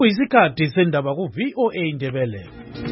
Kuyisikhathi sendaba ku-VOA Indebele.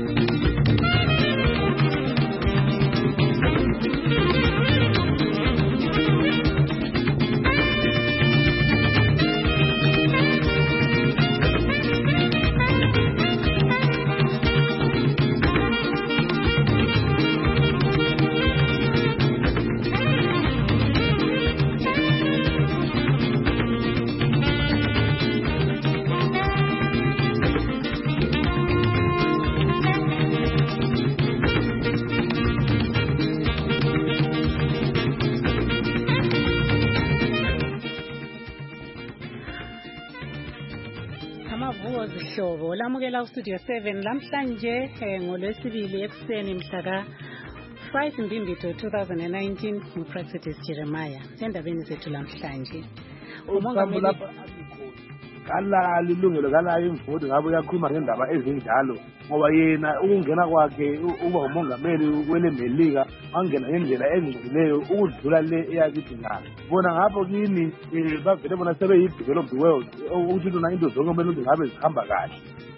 Hlobo lamukela ustudio 7 lamhlanje ngolwesibili ekuseni mhla ka 5 Mbimbito 2019 nguPractice Jeremiah endabeni zethu lamhlanje. Umongameli kala lilungelo kala imfundo ngabe uyakhuluma ngendaba ezinjalo ngoba yena ukungena kwakhe uba umongameli welemelika angena ngendlela engcolileyo ukudlula le eyakithi ngalo bona ngapho kini bavele bona sebe yi-developed world ukuthi lona into zonke kumele ukuthi ngabe zihamba kahle.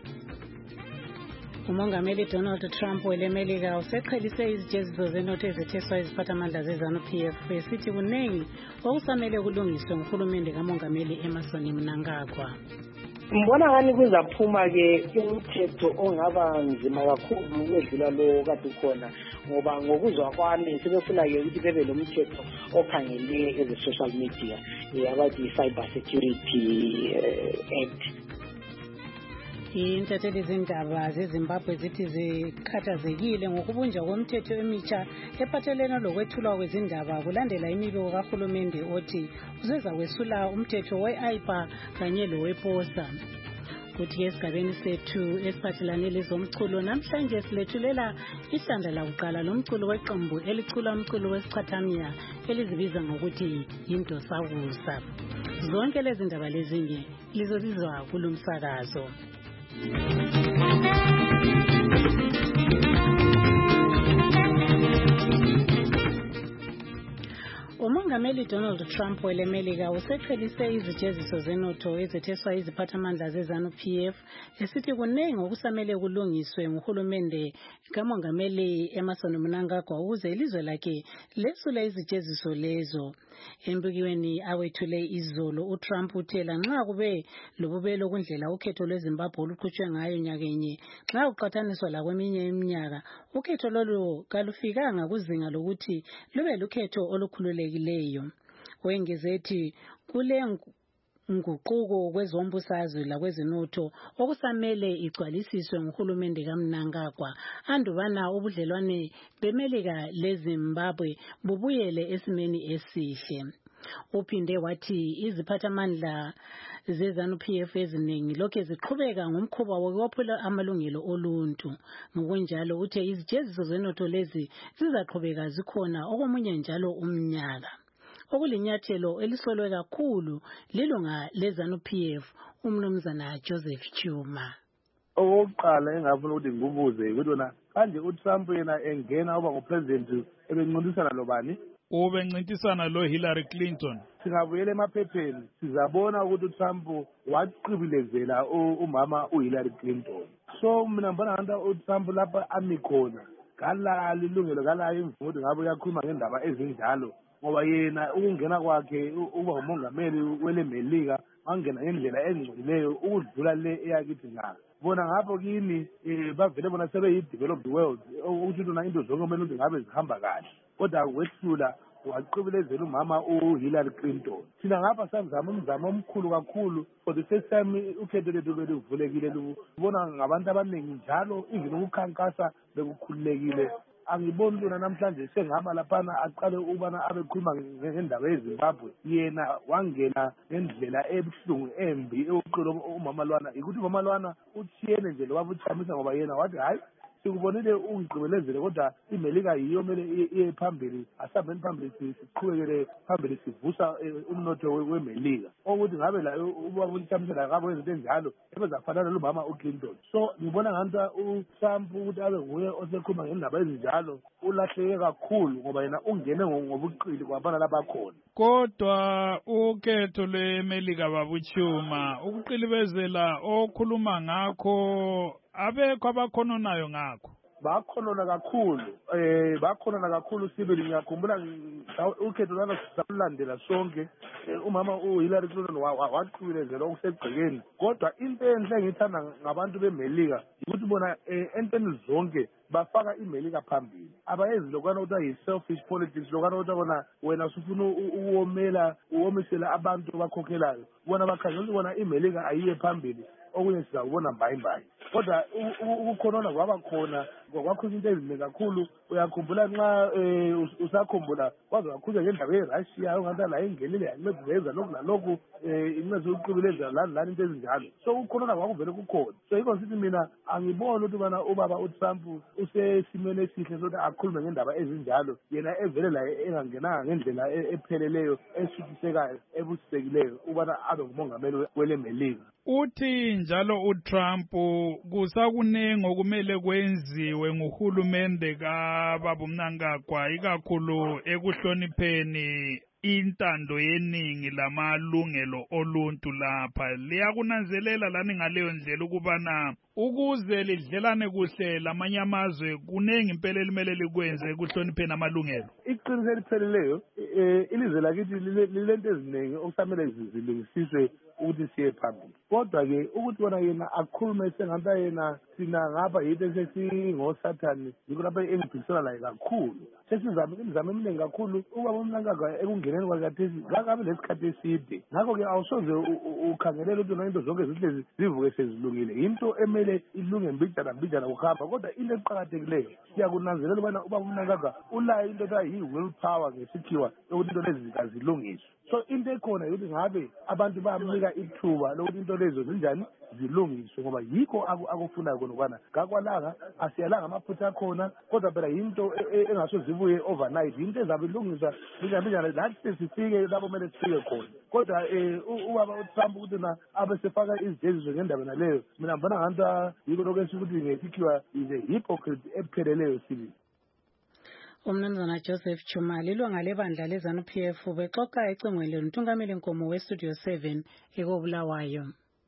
Umongameli Donald Trump welemelika useqhelise izijeziso zenotho ezetheswa iziphathamandla ze-ZANU-PF esithi kuningi okusamele kulungiswe nguhulumende kamongameli Emmerson Mnangagwa. Mbona ngani kuzaphuma-ke umthetho ongaba nzima kakhulu ukwedlula lo kade ukhona ngoba ngokuzwa kwami sebefuna-ke ukuthi bebe lo mthetho okhangele eze-social media abathi i-Cyber Security Act. Intatheli zindaba zeZimbabwe zithi zikhathazekile ngokubunjwa komthetho emitsha ephathelene lokwethulwa kwezindaba kulandela imibiko kahulumende othi uzeza kwesula umthetho we-IPA kanye lowePosta. Kuthi esigabeni sethu esiphathelane lezomculo namhlanje silethulela ihlandla lakuqala lomculo weqembu elicula umculo wesichathamya elizibiza ngokuthi yindosakusa. Zonke lezi ndaba lezinye lizobizwa kulomsakazo. Umongameli Donald Trump welemelika useqhelise izijeziso zenotho ezetheswa iziphathamandla ze-ZANU-PF esithi kuningi okusamele kulungiswe nguhulumende kamongameli Emmerson Mnangagwa ukuze ilizwe lakhe lesule izijeziso lezo. Embikweni awethule izolo uTrump uthela nxa kube lobubelo kundlela ukhetho lweZimbabwe oluqhutshwe ngayo nyakenye nxa uqathaniswa lakweminye iminyaka ukhetho lolu kalufikanga kuzinga lokuthi lube lukhetho olukhululekileyo. Wengeze ethi kule nguquko kwezombusazwe lakwezinotho okusamele igcwalisiswe nguhulumende kaMnangagwa andubana ubudlelwane bemelika leZimbabwe bubuyele esimeni esihle. Uphinde wathi iziphathamandla ze-ZANU-PF eziningi lokho ziqhubeka ngomkhuba wokwephula amalungelo oluntu. Ngokunjalo uthe izijeziso zenotho lezi zizaqhubeka zikhona okomunye njalo umnyaka. Okulinyathelo elisolwe kakhulu lilunga le-ZANU-PF umnumzana Joseph Chuma. Okokuqala engafuna ukuthi ngibubuze ukuthi wona kanje uTrump yena engena uba ngupresident ebencintisana lobani? Ubencintisana lo Hillary Clinton. Singabuyela emaphepheni sizabona ukuthi uTrump waqibilezela umama uHillary Clinton. So mina mbona nganta uTrump lapha ami khona kala lilungelo kala imfundo ngabe uyakhuluma ngendaba ezinjalo ngoba yena ukungena kwakhe uba umongameli welemelika angena ngendlela engcolileyo ukudlula le eyakithi ngalo bona ngapho kini bavele bona sebe yi-developed world ukuthi lona into zonke kumele ukuthi ngabe zihamba kahle kodwa kwethula waqibilezela umama uHillary Clinton. Thina ngapha samzama umzamo omkhulu kakhulu for the first time ukhetho lethu belivulekile lubona ngabantu abaningi njalo even ukukhankasa bekukhululekile. Angiboni lona namhlanje sengihamba laphana aqale ukubana abekhuluma ngendaba yeZimbabwe yena wangena ngendlela ebuhlungu embi eyokuqala umama lwana ukuthi umama lwana uthiyene nje loba uthamisa ngoba yena wathi hayi sikubonile ungigqibelezele kodwa imelika yiyo mele iye phambili asambeni phambili siqhubekele phambili sivusa umnotho wemelika ukuthi ngabe la ubaba uthamisela ngabo izinto enjalo ebezafanana lomama uClinton. So ngibona nganta uTrump ukuthi abe nguye osekhuluma ngendaba ezinjalo ulahleke kakhulu ngoba yena ungene ngobuqili kwabana labakhona. kodwa ukhetho lweMelika babuchuma ukuqilibezela okhuluma ngakho abekho abakhonanayo ngakho bakhonona kakhulu sibili ngiyakhumbula ukhetho lana salulandela sonke umama uHillary Clinton waqhubelezela okusegcekeni kodwa into enhle engiyithanda ngabantu beMelika ukuthi bona entweni zonke bafaka iMelika phambili abayenzi lokwana ukuthi yi-selfish politics lokwana ukuthi bona wena usufuna uwomisela abantu bakhokhelayo bona bakhangela ukuthi bona iMelika ayiye phambili okunye sizakubona mbayimbayi kodwa ukukhonona kwaba khona kwakhona into eziningi kakhulu uyakhumbula nxa usakhumbula waze wakhulunywa ngendaba ye-Russia ongathi la ingenile yancedisa lokhu nalokhu incedise ukuqibileza lani into ezinjalo so ukukhonona kwakuvele kukhona so yikho sithi mina angiboni ukuthi bana ubaba uTrump usesimeni esihle sokuthi akhulume ngendaba ezinjalo yena evele laye engangenanga ngendlela epheleleyo esuthisekayo ebusisekileyo ubana abe ngumongameli wele Melika uthi njalo uTrump kusakunengi okumele kwenziwe nguhulumende kababa uMnangagwa ikakhulu ekuhlonipheni intando yeningi lamalungelo oluntu lapha liyakunanzelela lani ngaleyo ndlela ukubana ukuze lidlelane kuhle lamanye amazwe kunengi impela elimele likwenze ekuhlonipheni amalungelo iqiniso elipheleleyo ilizwe lakithi lilento eziningi okusamele zilungisiswe ukuthi siye phambili kodwa-ke ukuthi bona yena akhulume sengathi yena thina ngapha yitho esesingosathane yikho lapho engiphikisana laye kakhulu sesizame imizamo eminingi kakhulu ubaba uMnangagwa ekungeneni kwakathesi ngakabe lesikhathi eside ngakho-ke awusoze ukhangelele ukuthi into zonke zihlezi zivuke sezilungile yinto emele ilunge mbijana kuhamba kodwa into eqakathekileyo siyakunanzelela ubana ubaba uMnangagwa ulayo into ethiwa yi-will power ngesikhiwa yokuthi into lezi zikazilungiswe so into ekhona yokuthi ngabe abantu bayamnika ithuba lokuthi into lezo zinjani zilungiswe ngoba yikho akufunayo khona ukwana ngakwalanga asiyalanga amaphutha akhona kodwa phela yinto engasoze zibuye overnight yinto ezabe ilungiswa njani lathi sifike lapho kumele sifike khona kodwa ubaba uTrump ukuthi na abe sefaka izijeziso ngendaba naleyo mina ngibona ngathi yikho lokho esikuthi ngesikhiwa is a hypocrite epheleleyo sibili umnumzana Joseph Chumali ilunga lebandla leZANU-PF bexoxa ecingweni lontungameli nkomo weStudio 7 ekobulawayo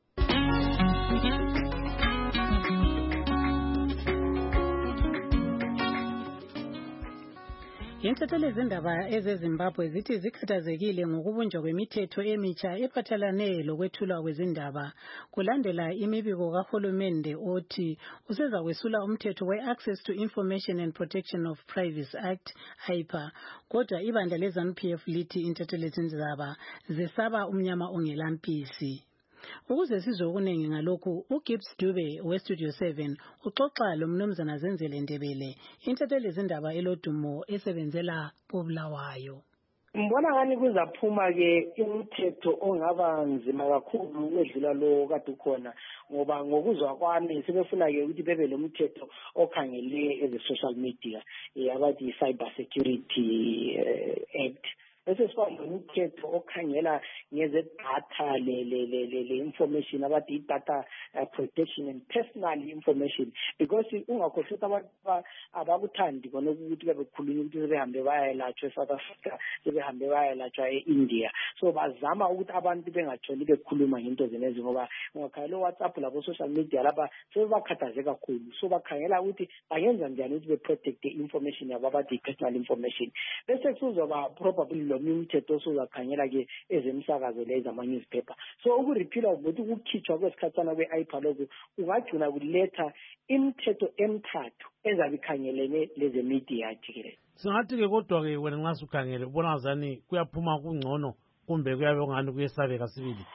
Intatheli zindaba ezeZimbabwe zithi zikhathazekile ngokubunjwa kwemithetho emitsha ephathelane lokwethulwa kwezindaba kulandela imibiko kahulumende othi useza kwesula umthetho we-Access to Information and Protection of Privacy Act IPA kodwa ibandla leZANU-PF lithi intatheli zindaba zesaba umnyama ongelampisi ukuze sizwe okuningi ngalokhu uGibbs Dube weStudio 7 uxoxa lomnumzana Zenzele Ndebele intatheli zindaba elodumo esebenzela koBulawayo Mbona ngani kuzaphuma ke umthetho ongaba nzima kakhulu wedlula lo kade ukhona ngoba ngokuzwa kwami sebefuna ke ukuthi bebe lo mthetho okhangele eze-social media abathi Cyber Security Act bese sifana nomthetho okhangela ngeze-data le information abathi i-data protection and personal information because ungakhohlisa abantu abakuthandi kona ukuthi bekhulunywa ukuthi sebehambe bayayelatshwa eSouth Africa sebehambe bayayelatshwa e-India so bazama ukuthi abantu bengatholi bekhuluma ngento zenezi ngoba ngakhayelo WhatsApp labo social media lapha sebakhathaze kakhulu so bakhangela ukuthi bayenza njani ukuthi beprotect information yabo abathi personal information bese kuzoba probably lo umthetho sozakhangela ke ezemsakazo lezi ama-newspaper so ukurepeala ukuthi ukukhitshwa kwesikhathana kwe-IPA lokhu ungagcina kuletha imithetho emithathu ezabe ikhangelene lezemedia jikelele singathi-ke kodwa-ke wena nxa sukhangele ubona zani kuyaphuma kungcono kumbe kuyabe ungani kuyesabeka sibili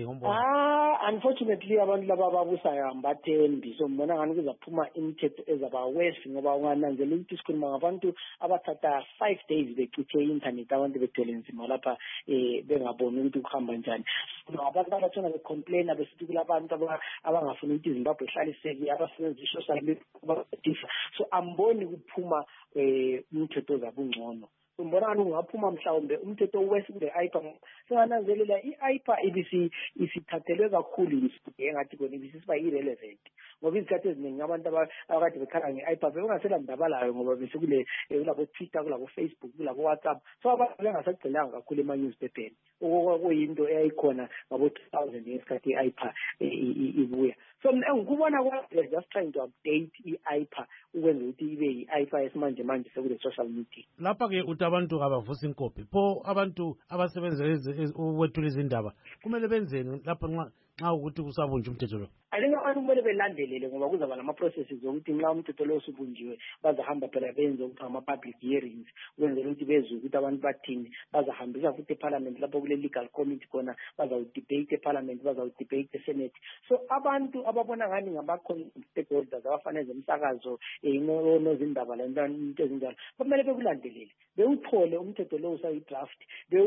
unfortunately abantu laba ababusayo ambathembi so mbona ngani kuzaphuma imithetho ezaba worse ngoba ungananzela ukuthi sikhuluma ngabantu abathatha 5 days becuthe i-internet abantu bethele nzima lapha bengaboni ukuthi kuhamba njani abantu abathona becomplaina besithi kulabantu abangafuni ukuthi iZimbabwe ihlaliseke abasebenzisa i-social media so amboni kuphuma umthetho ozabungcono umbona ngani ungaphuma mhlawumbe umthetho wesinde IPA singananzelela i-IPA isithathelwe kakhulu engathi kona ibisiba irrelevant ngoba izikhathi eziningi abantu abakade bekhala nge-iPad bengasela ndaba layo ngoba besekule kulabo Twitter, kulabo Facebook, kulabo WhatsApp, so abantu bengasagcinanga kakhulu ema-newspapers okuyinto eyayikhona ngabo 2000 ngesikhathi i-iPad ibuya. So ngikubona they're just trying to update i-iPad ukwenza ukuthi ibe i-iPad esimanje manje sekule social media. Lapha-ke uthi abantu abavusa inkophi pho abantu abasebenzela ukwethula izindaba kumele benzeni lapha nxa ukuthi kusabunjwa umthetho lo? I think abantu kumele belandelele ngoba kuzaba nama-processes zokuthi nxa umthetho lo usubunjiwe bazahamba phela benze ukuthi ama-public hearings ukwenzela ukuthi bezwe ukuthi abantu bathini, bazahambisa futhi eParliament lapho kule legal committee khona bazawudebate eParliament, bazawudebate eSenate. So abantu ababona ngani ngama-stakeholders abafanele umsakazo nozindaba into ezinjalo kumele bekulandelele, bewuthole umthetho lo usayi-draft,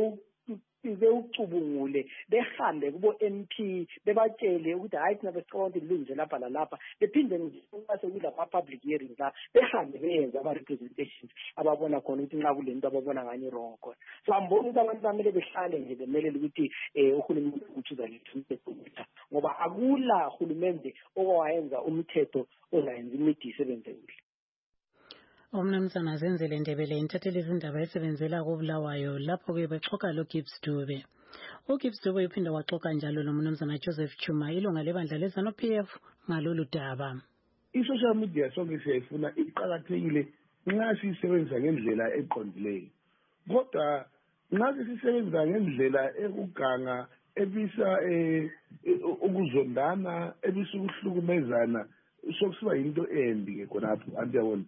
bewucubungule, behambe kubo MP bebatshele ukuthi hayi thina besicabanga ukuthi kulungiswe lapha lalapha, bephinde sekuyilama-public hearings la behambe beyenze ama-representations ababona khona ukuthi nxa kule nto ababona ngani wrong khona. So amboni ukuthi abantu bamele behlale nje bemelele ukuthi uhulumende ukuthi uzaletha umthetho omutha ngoba akula hulumende owayenza umthetho ozayenza imithi isebenze kuhle. Umnumzana Zenzele Ndebele intatheli izindaba esebenzela koBulawayo lapho-ke bexoxa loGibbs Dube. uGibbs Dube uphinda waxoxa njalo nomnumzana Joseph Chuma ilunga lebandla leZANU-PF ngalolu daba. I-social media sonke siyayifuna iqakathekile nxa siyisebenzisa ngendlela eqondileyo, kodwa nxa siyisebenzisa ngendlela ekuganga ebisa ukuzondana ebisa ukuhlukumezana sokusiba yinto embi-ke khonapho antiyabona.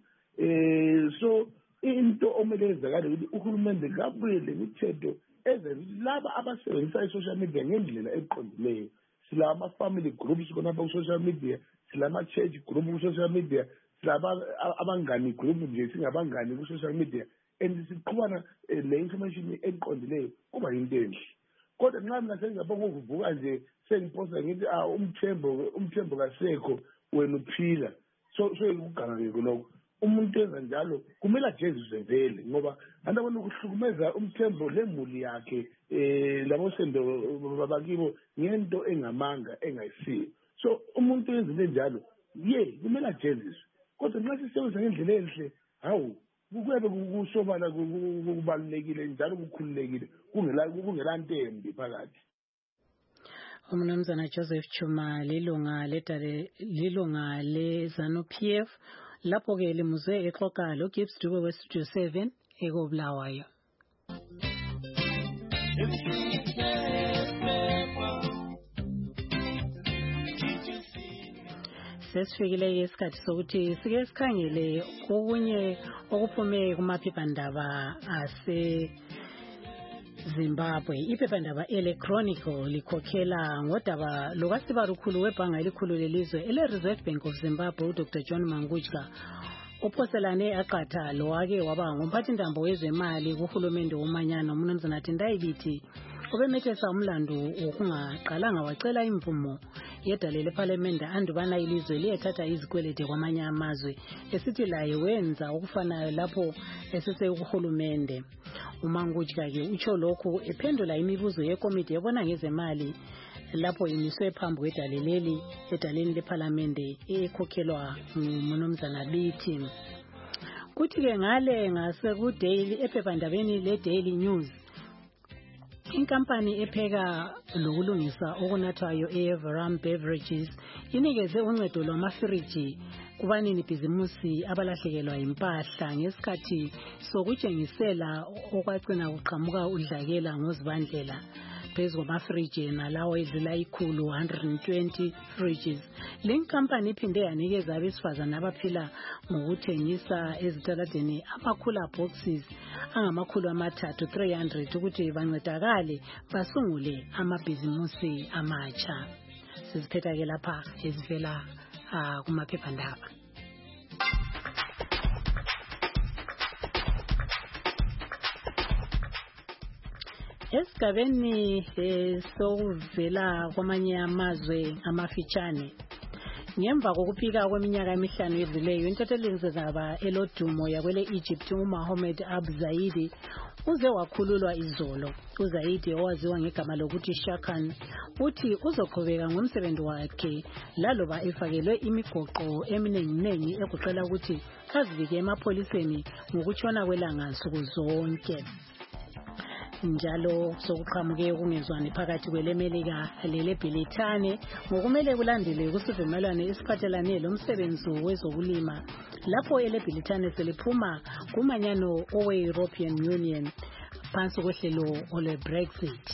So into omele yenzakale ukuthi uhulumende kabuye lemithetho ezenza laba abasebenzisa i-social media ngendlela eqondileyo. Sila ama-family groups khonapha ku-social media, sila ama-church group ku-social media, sila abangani group nje singabangani ku-social media, and siqhubana le-information eqondileyo kuba yinto enhle. Kodwa nxa mina sengingapha ukuvuka nje sengiposta ngithi umthembo kasekho wena uphila, so ikuganga-ke lokho. Umuntu enza njalo kumele ajeziswe vele ngoba andabona ukuhlukumeza umthembo lemuli yakhe labosendo babakibo ngento engamanga engayisiyo. So umuntu enze njalo kumele ajeziswe, kodwa nxa sisebenza ngendlela enhle hawu kuyabe kusobala kubalulekile njalo kukhululekile kungela nto embi phakathi. Umnumzana Joseph Chuma lilunga leZANU-PF lapho-ke limuze exoxa loGibbs Dube weStudio 7 ekoBulawayo. Sesifikile isikhathi sokuthi sike sikhangele okunye okuphume kumaphephandaba Zimbabwe. Iphephandaba electronical likhokhela ngodaba lokasibarukhulu webhanga elikhulu lelizwe ele-Reserve Bank of Zimbabwe uDr. John Mangudya ophoselane aqatha lowake waba ngumphathintambo wezemali kuhulumende womanyano umnumzana Tendai Biti obemethesa umlando wokungaqalanga wacela imvumo yedale leParliament andubana ilizwe liyethatha izikwelede kwamanye amazwe esithi laye wenza okufanayo lapho esesekuhulumende. uMangudya-ke utsho lokhu ephendula imibuzo yekomiti ebona ngezemali lapho imiswe phambi kwedale edaleni leParliamente ekhokhelwa ngumnumzana Biti. Kuthi-ke ngale ngasekudaily ephephandabeni leDaily News inkampani epheka lokulungisa okunathwayo eVaram Beverages inikeze uncedo lwamafiriji kubanini bhizimusi abalahlekelwa impahla ngesikhathi sokutshengisela okwagcina kuqhamuka udlakela ngozibandlela phezu kwamafriji nalawo edlula 120 fridges. Le nkampani iphinde yanikeza abesifazana abaphila ngokuthengisa ezitaladeni amakhula boxes angama300 ukuthi bancedakale basungule amabhizimusi amatsha. Siziphetha-ke lapha ezivela kumaphephandaba. Esigabeni sokuvela kwamanye amazwe amafitshane Ngemva kokuphika kweminyaka emihlanu edluleyo intatheleni zezaba elodumo yakwele Egypt uMohammed Abzaidi uze wakhululwa izolo. uZaidi owaziwa ngegama lokuthi Shakan uthi uzoqhubeka ngomsebenzi wakhe laloba efakelwe imigoqo eminenginengi egoqela ukuthi azivike emapholiseni ngokutshona kwelanga nsuku zonke. Njalo sokuqhamuke ukungezwani phakathi kwelemelika leleBrithani ngokumele kulandele kusivumelwano esiphathelane lomsebenzi wezokulima lapho eleBrithani seliphuma kumanyano owe-European Union phansi kohlelo olwe-Brexit.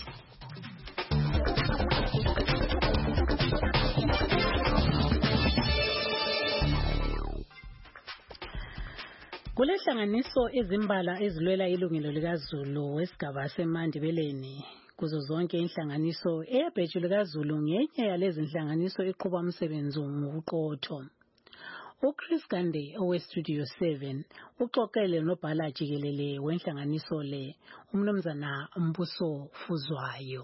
Kulehlanganiso ezimbala ezilwela ilungelo likaZulu wesigaba seMandebeleni. Kuzo zonke inhlanganiso eyabheju likaZulu ngenye yalezi inhlanganiso iqhuba umsebenzi ngokuqotho. uChris Gande oweStudio 7 uxoxele nobhala jikelele wenhlanganiso le umnumzana Mbuso Fuzwayo.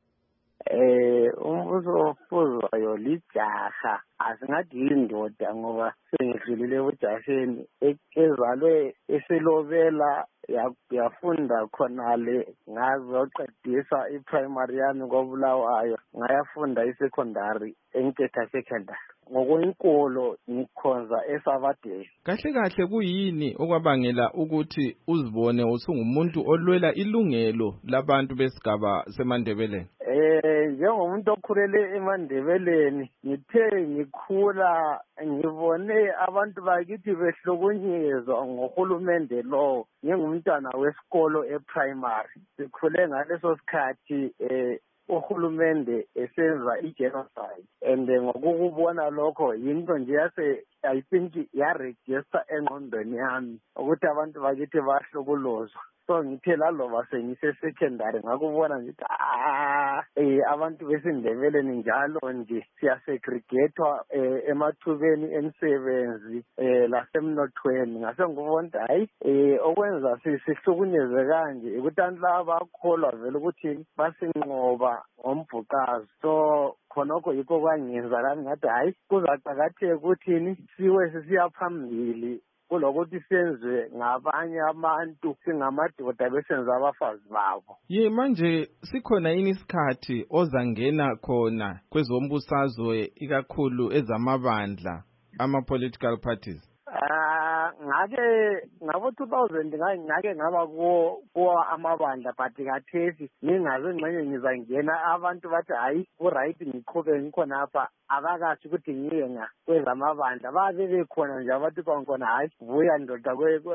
Umbuso Fuzwayo lijaha asingathi yindoda ngoba sengidlulile ebujasheni ezalwe eselobela yafunda khonale ngazoqedisa iprimary yami koBulawayo ngayafunda isecondary eNketha Secondary ngokwenkolo ngikhonza eSabadeli. Kahle kahle kuyini okwabangela ukuthi uzibone usungumuntu olwela ilungelo labantu besigaba seMandebeleni? Njengomuntu okhulele eMandebeleni ngithe ngikhula ngibone abantu bakithi behlukunyezwa ngohulumende lo ngingumntwana wesikolo eprimary. Sikhule ngaleso sikhathi uhulumende esenza igenocide and ngokukubona lokho yinto nje I think yaregister engqondweni yami ukuthi abantu bakithi bahlukuluzwa. So ngithe laloba sengise-secondary ngakubona ngithi abantu besindebeleni njalo nje siyasegregatwa emathubeni emisebenzi lasemnothweni. Ngase ngibona hayi okwenza sihlukunyezwe kanje ukuthi abantu laba bakholwa vele ukuthi basinqoba ngombhuqazi. So khonokho yikho kwangenza lami ngathi hayi kuzaqakatheka ukuthini siwe sisiya phambili kulokuthi senzwe ngabanye abantu singamadoda besenza abafazi babo. Manje sikhona yini isikhathi ozangena khona kwezombusazwe ikakhulu ezamabandla ama-political parties? Ngake ngabo 2000 ngake ngaba kuwa amabandla but kathesi ngingaze ngxenye ngizangena abantu bathi hayi ku-right ngiqhube ngikhonapha abakathi ukuthi ngiye kwezamabandla babe bekhona nje abathi khona hayi vuya ndoda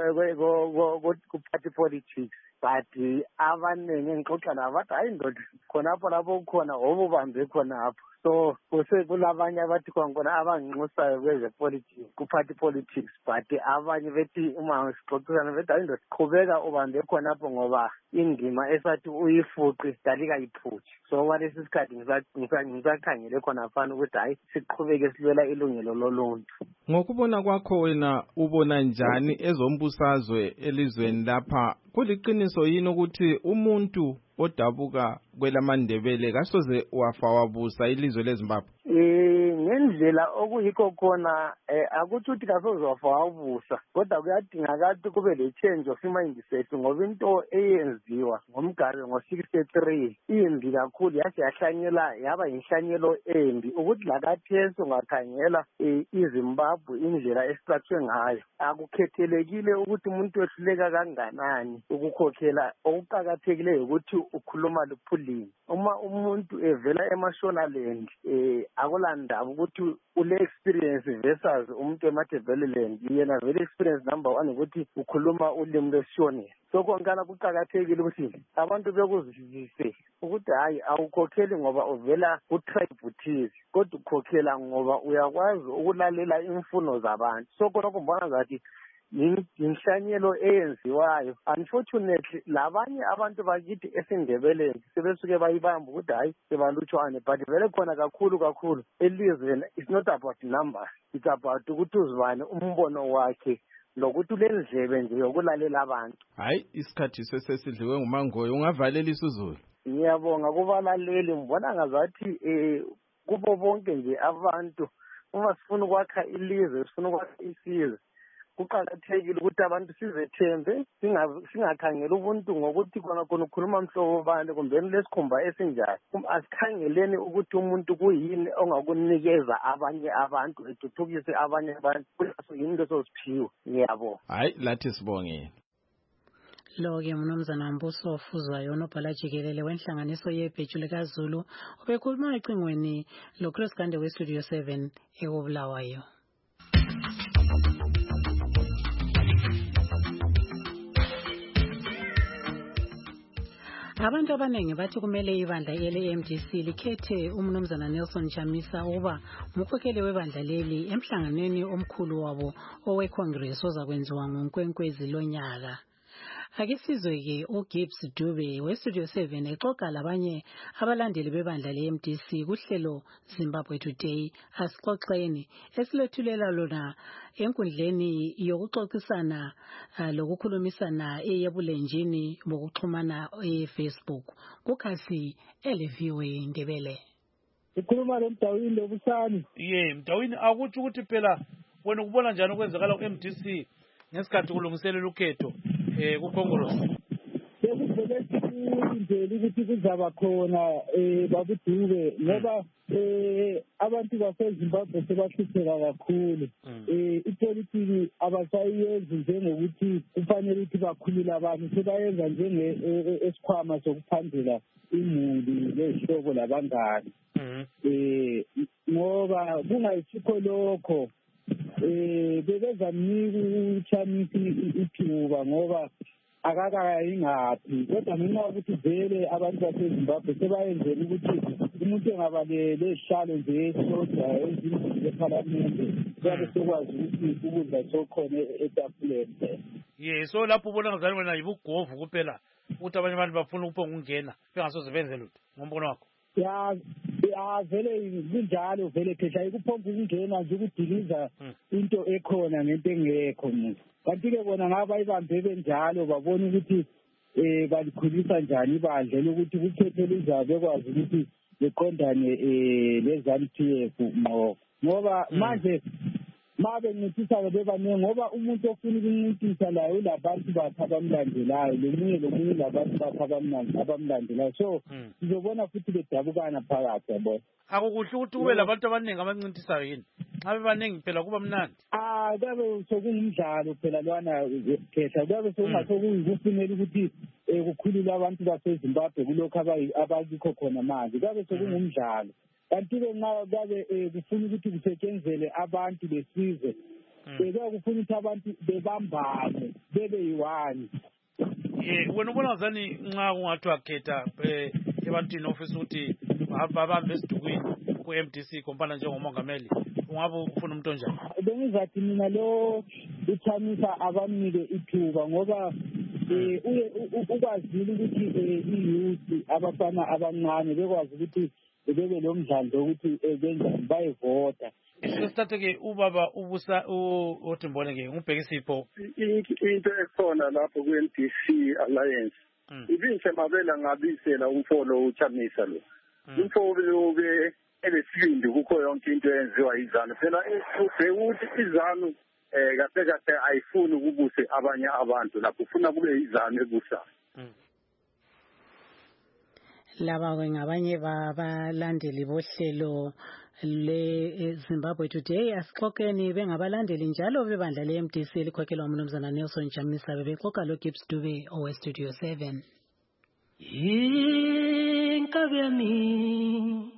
ku-party politics. But abaningi ngixoxa nabo bathi hayi ndoda khonapho lapho kukhona obubambe khonapho. So kulabanye abathi khona abanginxusayo kwezepolitics ku-party politics but abanye bethi uma sixoxisana bethi hayi ndoda qhubeka ubambe khonapho ngoba indima esathi uyifuqi dalika iphuthi. So walesi sikhathi ngisakhangele khonafana ukuthi hayi siqhubeke silwela ilungelo loluntu. Ngokubona kwakho wena ubona njani ezombusazwe elizweni lapha? Kuliqiniso yini ukuthi umuntu odabuka kwelaMandebele kasoze wafa wabusa ilizwe leZimbabwe? Ngendlela okuyikho khona akuthi uthi kasoze wafa wabusa kodwa kuyadingakala kube le change of mindset ngoba into eyenziwa ngomgari ngo-63 imbi kakhulu yase yahlanyela yaba inhlanyelo embi ukuthi lakathesi ungakhangela iZimbabwe indlela estructure ngayo akukhethelekile ukuthi umuntu wehluleka kanganani ukukhokhela. Okuqakathekileyo ukuthi ukhuluma luphulini. Uma umuntu evela eMashonaland akulandaba ukuthi ule experience versus umuntu eMandebeleland yena vele experience number 1 ukuthi ukhuluma ulimi lwesiShona. So konkana kuqakathekile ukuthi abantu bekuzwisise ukuthi hayi awukhokheli ngoba uvela ku-tribe thize kodwa ukhokhela ngoba uyakwazi ukulalela imfuno zabantu. So khonokho mbona ngathi inhlanyelo eyenziwayo. Unfortunately labanye abantu bakithi esindebeleni sebesuke bayibamba ukuthi hayi sebalutshwane but vele khona kakhulu elizweni it's not about numbers, it's about ukuthi uzibane umbono wakhe lokuthi ulendlebe nje yokulalela abantu. Hayi isikhathi sesidliwe ngumangoyo ungavalela isizulu. Ngiyabonga kubalaleli ngibona ngazathi kubo bonke nje abantu uma sifuna ukwakha ilizwe sifuna ukwakha isizwe kuqakathekile ukuthi abantu sizethembe singakhangeli ubuntu ngokuthi khona ukhuluma mhlobo bani kumbe lesikhumba esinjani. Asikhangeleni ukuthi umuntu kuyini ongakunikeza abanye abantu ethuthukise abanye abantu kuyaso yini lesosiphiwe. Ngiyabonga. Hayi lathi sibongeni. Lo-ke mnumzana Mbuso Fuzwayo unobhala jikelele wenhlanganiso yebheju likaZulu ubekhuluma ecingweni loChris Gande weStudio 7 ekubulawayo. Abantu abanengi bathi kumele ibandla ele-MDC likhethe umnumzana Nelson Chamisa uba mukhokheli webandla leli emhlanganweni omkhulu wabo oweCongress ozakwenziwa ngoNkwenkwezi lonyaka. Ake sizwe-ke uGibbs Dube weStudio 7 exoxa labanye abalandeli bebandla le-MDC kuhlelo Zimbabwe Today. Asixoxeni esilethulela lona enkundleni yokuxoxisana lokukhulumisana eyebulenjini bokuxhumana eFacebook kukhasi eleviwe Ndebele. Ukhuluma loMdawini lobusani. Mdawini akuthi ukuthi phela wena ukubona njani okwenzakala ku-MDC ngesikhathi kulungiselela ukhetho kuCongress. Sekuvele indlela ukuthi kuzaba khona babudube ngoba abantu baseZimbabwe sebahlupheka kakhulu. Ipolitiki abasayenzi njengokuthi kufanele ukuthi bakhulule abantu sebayenza esikhwama sokuphandela imuli lezihlobo labangani. Ngoba kungayisikho lokho bebezamnika uChamisa ithuba ngoba akakayingaphi kodwa ngenxa yokuthi vele abantu baseZimbabwe sebayenzela ukuthi umuntu engaba lesihlalo nje esodwa ezindlini zephalamende kuyabe sekwazi ukuthi ukudla sokhona etafuleni. So lapho ubona ngazani wena yibugovu kuphela ukuthi abanye abantu bafuna ukuphonga ukungena bengasoze benze lutho ngombono wakho. Vele kunjalo vele phela ikuphomba ukungena nje ukudiliza into ekhona ngento engekho muntu. Kanti-ke bona ngaba ibambe benjalo babona ukuthi balikhulisa njani ibandla lokuthi kukhethe lizabe bekwazi ukuthi beqondane le-ZANU-PF ngqo ngoba manje mabe ngincithisa bebaningi ngoba umuntu ofuna ukuncintisa layo ulabantu bakhe abamlandelayo lomunye labantu bakhe abamlandelayo so sizobona futhi bedabukana phakathi yabona. Akukuhle ukuthi kube labantu abaningi abancintisayo yini nxa bebaningi phela kuba mnandi. Kuyabe sokungumdlalo phela lwana khetha kuyabe sokungikufunela ukuthi kukhulule abantu baseZimbabwe kulokhu abakikho khona manje kuyabe sokungumdlalo. Kanti-ke nxa kabe kufuna ukuthi kusetshenzele abantu besizwe kuyabe kufuna ukuthi abantu bebambane bebe yi-one. Wena ubona ngazani nxa kungathiwa khetha ebantwini ofisa ukuthi babambe esidukwini ku-MDC kompana njengomongameli ungabe ufuna umuntu onjani? Bengizathi mina lo uChamisa abamnike ithuba ngoba ukwazile ukuthi iyouth abafana abancane bekwazi ukuthi bebe lo mdlalo ukuthi benjani bayevota. Sesithathe-ke ubaba ubusa othi mbone-ke ngubhekisipho. Into ekhona lapho ku-MDC Alliance ibinhle mabela ngabisela umfolo uChamisa lo. Umfolo lo-ke elesibindi kukho yonke into eyenziwa izanu phela ukuthi izanu kahle ayifuni ukubuse abanye abantu lapho ufuna kube izanu ebusayo. Laba ngabanye babalandeli bohlelo le-Zimbabwe Today. Asixoxeni bengabalandeli njalo bebandla le-MDC elikhokhelwa umnumzana Nelson Chamisa bebexoxa loGibbs Dube oweStudio 7. Inkabi yami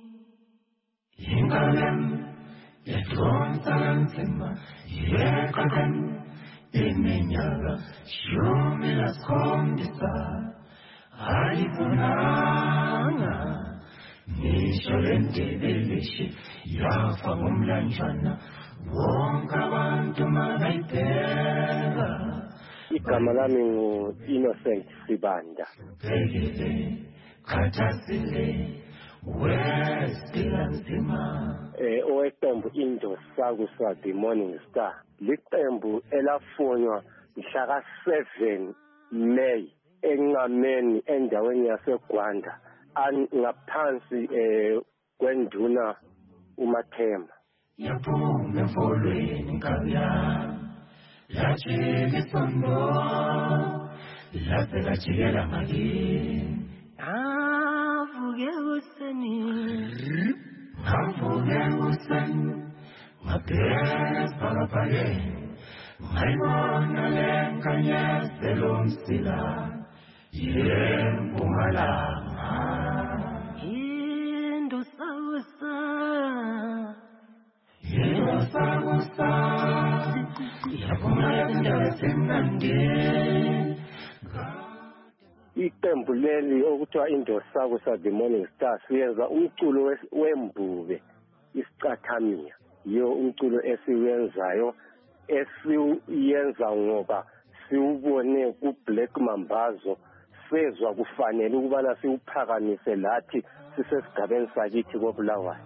yedonsa kanzima yeqaqan iminyaka 17 ayifunanga ngisho lendebelishi yafa ngomlanjana wonke abantu magayibheka. Igama lami ngu-Innocent Sibanda. Khathazile wesila nzima. Oweqembu Indosakuzwa The Morning Star liqembu elafunwa mhla ka-7 May enqameni endaweni yaseGwanda ngaphansi kwenduna uMathemba. yaphuma emfolweni ngabya lajika isondo laze lajikela ngakini avuke useni ngabheka esibhakabhakeni ngayibona le nkanyezi lomsila yempumalanga indosakusa yaphuma indawo esemnandi. Iqembu leli okuthiwa Indosakusa The Morning Star siyenza umculo wembube isicathamiya. Yo umculo esiwenzayo esiyenza ngoba siubone ku Black Mambazo sezwa kufanele ukubana siuphakamise lathi sisesigabeni sakithi koBulawayo.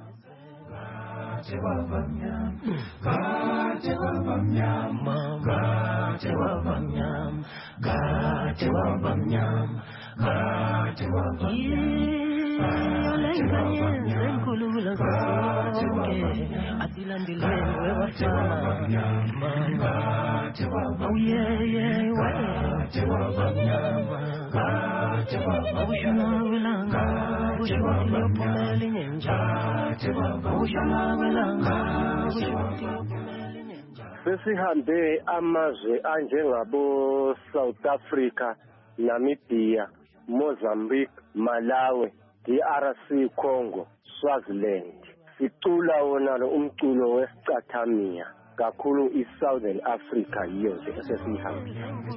Sesihambe amazwe anjengabo South Africa, Namibia, Mozambique, Malawi, DRC Congo, Swaziland. Sicula wona lo umculo wesicathamiya kakhulu iSouthern Africa yiyo nje esesihambile.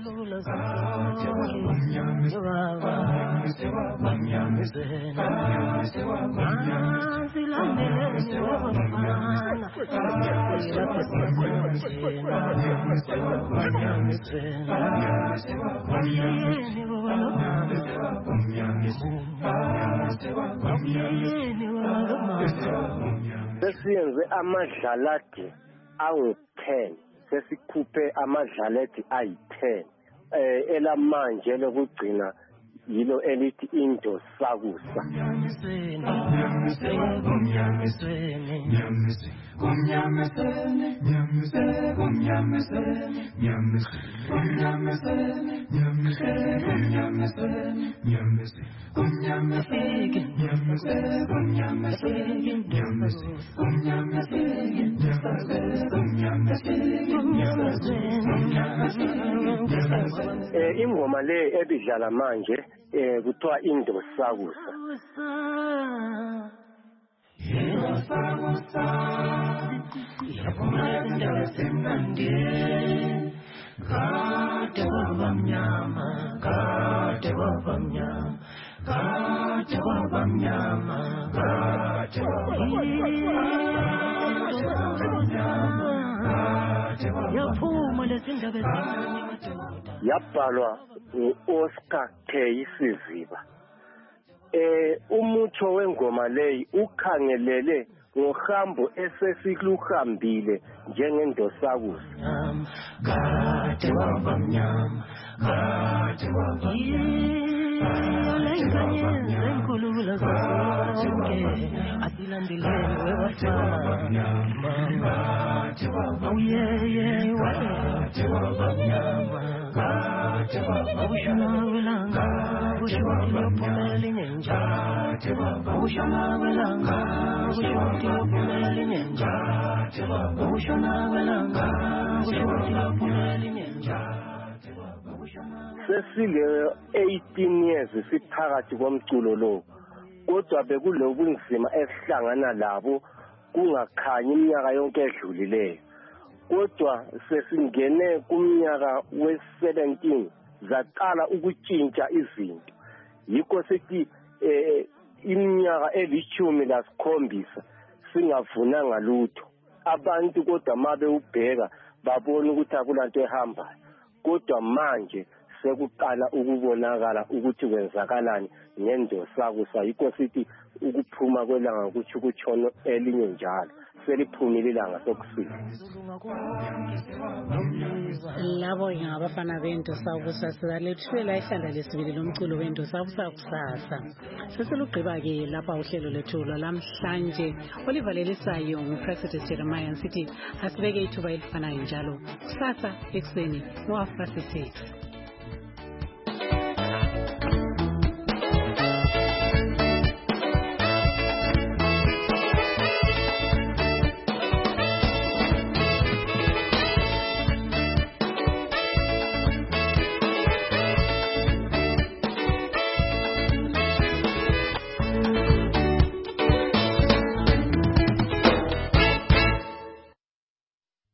Sesiyenze amadlaladi awu-10 sesikhuphe amadlaladi ayi-10 elamanje lokugcina yilo elithi Indosakusa. Ingoma le ebidlala manje kuthiwa Indosakusa. Yabhalwa ngu-Oscar K. Siziba. Umutsho wengoma leyi ukhangelele ngohambo esesiluhambile njengendosakusa. Sesile 18 years siphakathi komculo lo, kodwa bekulobunzima esihlangana labo kungakhanyi iminyaka yonke edlulileyo. Kodwa sesingene kumnyaka we-17 zaqala ukutshintsha izinto. Yikho sithi iminyaka eli-17 singavunanga lutho. Abantu kodwa mabe ubheka babona ukuthi akulanto ehambayo. Kodwa manje sekuqala ukubonakala ukuthi kwenzakalani ngendosakusa yikho sithi ukuphuma kwelanga kuthi ukutshono elinye njalo seliphumile ilanga sokusisa. Labo ngabafana bendosakusa sizalethulela ihlanda lesibili lomculo wendosakusa kusasa. Seselugqiba-ke lapha uhlelo lethu lwalamhlanje olivalelisayo nguPresidency Jeremiah sithi asibeke ithuba elifanayo njalo kusasa ekuseni ngo-6:30.